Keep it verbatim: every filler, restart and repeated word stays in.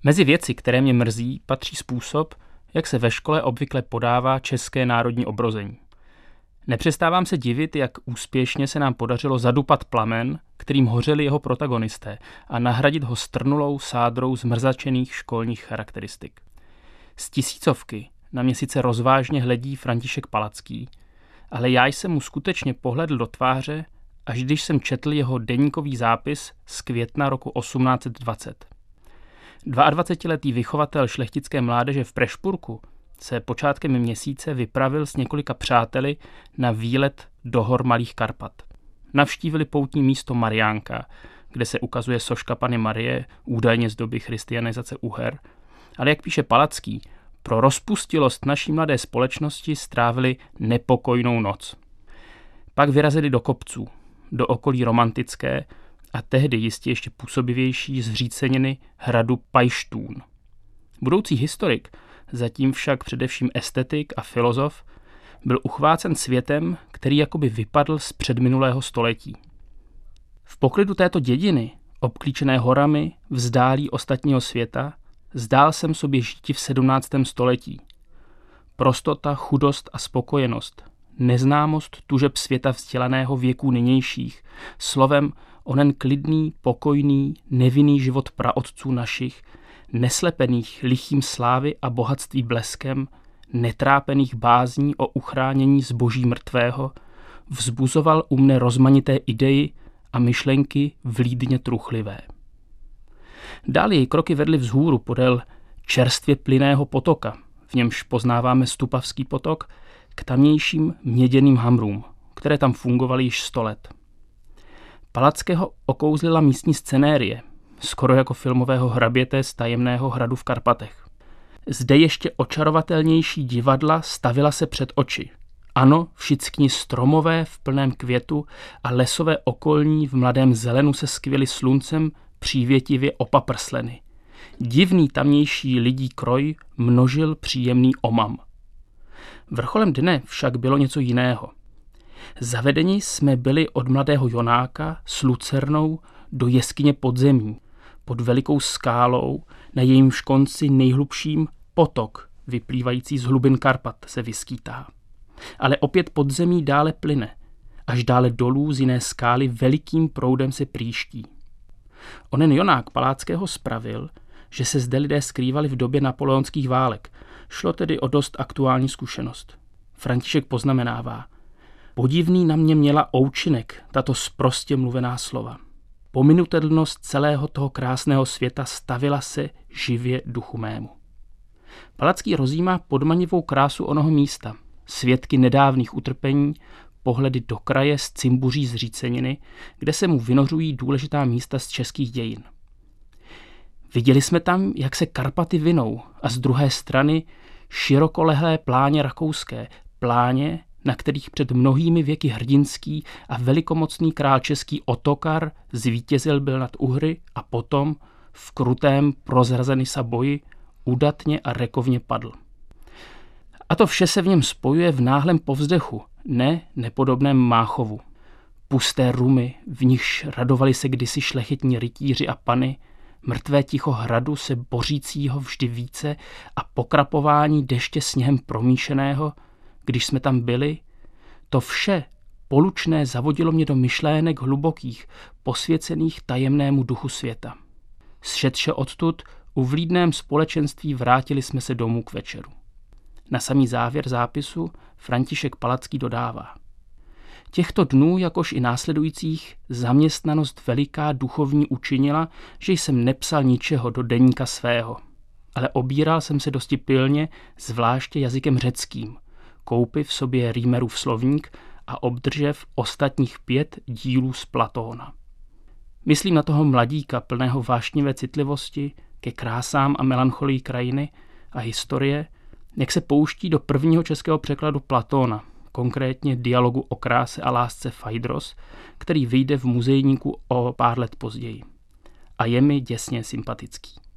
Mezi věci, které mě mrzí, patří způsob, jak se ve škole obvykle podává české národní obrození. Nepřestávám se divit, jak úspěšně se nám podařilo zadupat plamen, kterým hořeli jeho protagonisté, a nahradit ho strnulou sádrou zmrzačených školních charakteristik. Z tisícovky na mě sice rozvážně hledí František Palacký, ale já jsem mu skutečně pohledl do tváře, až když jsem četl jeho deníkový zápis z května roku osmnáct set dvacet. dvaadvacetiletý vychovatel šlechtické mládeže v Prešpurku se počátkem měsíce vypravil s několika přáteli na výlet do hor Malých Karpat. Navštívili poutní místo Mariánka, kde se ukazuje soška Panny Marie, údajně z doby christianizace Uher, ale jak píše Palacký, pro rozpustilost naší mladé společnosti strávili nepokojnou noc. Pak vyrazili do kopců, do okolí romantické a tehdy jistě ještě působivější zříceniny hradu Pajštún. Budoucí historik, zatím však především estetik a filozof, byl uchvácen světem, který jakoby vypadl z předminulého století. V poklidu této dědiny, obklíčené horami, vzdálí ostatního světa, zdál jsem sobě žíti v sedmnáctém století. Prostota, chudost a spokojenost, neznámost tužeb světa vzdělaného věků nynějších, slovem onen klidný, pokojný, nevinný život praotců našich, neslepených lichým slávy a bohatství bleskem, netrápených bázní o uchránění zboží mrtvého, vzbuzoval u mne rozmanité ideji a myšlenky vlídně truchlivé. Dál jej kroky vedly vzhůru podél čerstvě plynného potoka, v němž poznáváme Stupavský potok, k tamnějším měděným hamrům, které tam fungovaly již sto let. Palackého okouzlila místní scenérie, skoro jako filmového hraběte z tajemného hradu v Karpatech. Zde ještě očarovatelnější divadla stavila se před oči. Ano, všichni stromové v plném květu a lesové okolní v mladém zelenu se skvěly sluncem přívětivě opaprsleny. Divný tamnější lidí kroj množil příjemný omam. Vrcholem dne však bylo něco jiného. Zavedeni jsme byli od mladého Jonáka s lucernou do jeskyně podzemí, pod velikou skálou, na jejímž konci nejhlubším potok, vyplývající z hlubin Karpat, se vyskýtá. Ale opět podzemí dále plyne, až dále dolů z jiné skály velikým proudem se prýští. Onen Jonák Palackého spravil, že se zde lidé skrývali v době napoleonských válek. Šlo tedy o dost aktuální zkušenost. František poznamenává: podivný na mě měla oučinek tato sprostě mluvená slova. Pominutelnost celého toho krásného světa stavila se živě duchu mému. Palacký rozjímá podmanivou krásu onoho místa, svědky nedávných utrpení, pohledy do kraje z cimbuří zříceniny, kde se mu vynořují důležitá místa z českých dějin. Viděli jsme tam, jak se Karpaty vinou a z druhé strany širokolehlé pláně rakouské, pláně, na kterých před mnohými věky hrdinský a velikomocný král český Otokar zvítězil byl nad Uhry a potom v krutém prozrazenisa boji udatně a rekovně padl. A to vše se v něm spojuje v náhlém povzdechu, ne nepodobném Máchovu. Pusté rumy, v nichž radovali se kdysi šlechetní rytíři a pany, mrtvé ticho hradu se bořícího vždy více a pokrapování deště sněhem promíšeného, když jsme tam byli, to vše polučné zavodilo mě do myšlének hlubokých, posvěcených tajemnému duchu světa. Zšetše odtud, u vlídném společenství vrátili jsme se domů k večeru. Na samý závěr zápisu František Palacký dodává: těchto dnů, jakož i následujících, zaměstnanost veliká duchovní učinila, že jsem nepsal ničeho do deníka svého, ale obíral jsem se dosti pilně, zvláště jazykem řeckým, koupiv v sobě Rýmerův slovník a obdržev ostatních pět dílů z Platóna. Myslím na toho mladíka plného vášnivé citlivosti ke krásám a melancholii krajiny a historie, jak se pouští do prvního českého překladu Platóna, konkrétně dialogu o kráse a lásce Phaidros, který vyjde v muzejníku o pár let později. A je mi děsně sympatický.